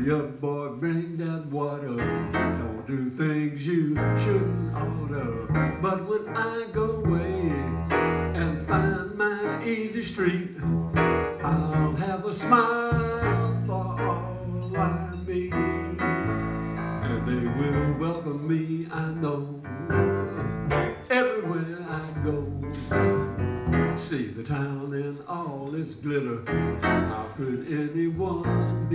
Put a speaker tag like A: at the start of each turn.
A: Hurry up, boy, bring that water. Don't do things you shouldn't oughta. But when I go away and find my easy street, I'll have a smile for all I meet. And they will welcome me, I know, everywhere I go. See the town in all its glitter. How could anyone be